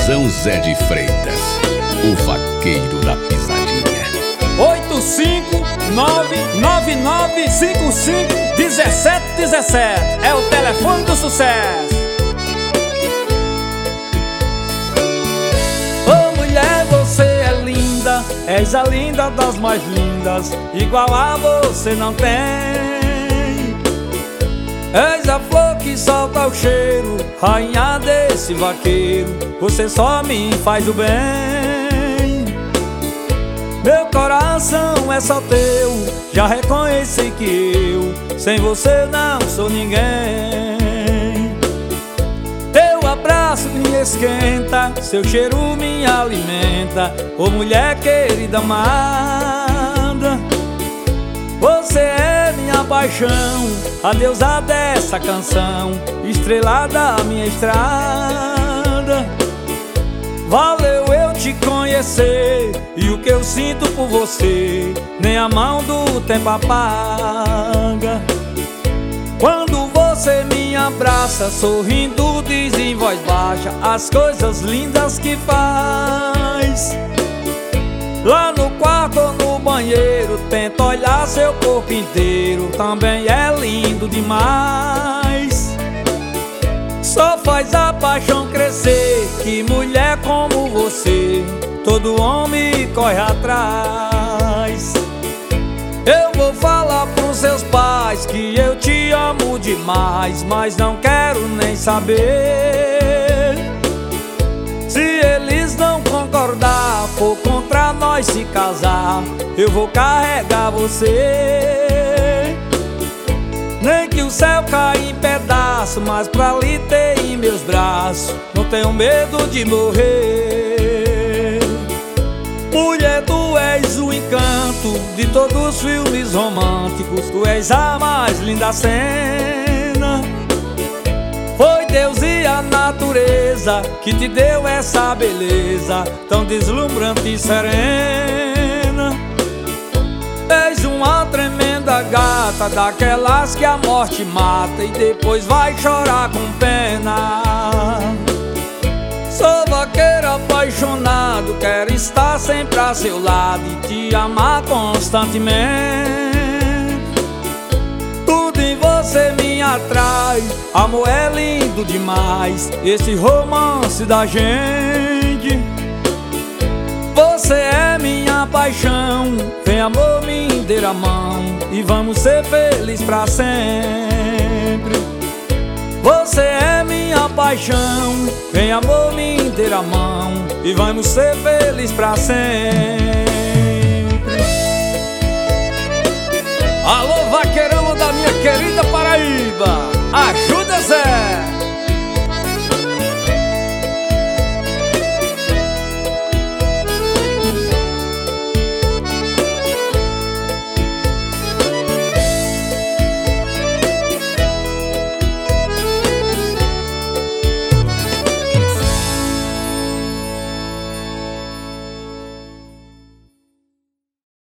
São Zé de Freitas, o vaqueiro da pisadinha. 85999551717 é o telefone do sucesso. Ô mulher, você é linda, és a linda das mais lindas, igual a você não tem. És a flor que solta o cheiro, rainha desse vaqueiro, você só me faz o bem. Meu coração é só teu, já reconheci que eu sem você não sou ninguém. Teu abraço me esquenta, seu cheiro me alimenta, ô mulher querida amada. Você é minha paixão, a deusa dessa canção, estrela da minha estrada. Valeu eu te conhecer, e o que eu sinto por você nem a mão do tempo apaga. Quando você me abraça, sorrindo diz em voz baixa as coisas lindas que faz. Lá no quarto ou no banheiro, tenta olhar seu corpo inteiro, também é lindo demais. Só faz a paixão crescer, que mulher como você todo homem corre atrás. Eu vou falar pros seus pais que eu te amo demais, mas não quero nem saber. Se eles não concordar, for contra nós se casar, eu vou carregar você. Nem que o céu caia em pedaço, mas pra lhe ter em meus braços, não tenho medo de morrer. Mulher, tu és o encanto de todos os filmes românticos, tu és a mais linda cena. Foi Deus e a natureza que te deu essa beleza tão deslumbrante e serena. És uma tremenda gata, daquelas que a morte mata e depois vai chorar com pena. Sou vaqueiro apaixonado, quero estar sempre a seu lado e te amar constantemente. Tudo em você me atrai, amor é lindo demais, esse romance da gente. Você é minha paixão, vem amor me dê a mão e vamos ser felizes pra sempre. Você é minha paixão, vem amor me dê a mão e vamos ser felizes pra sempre.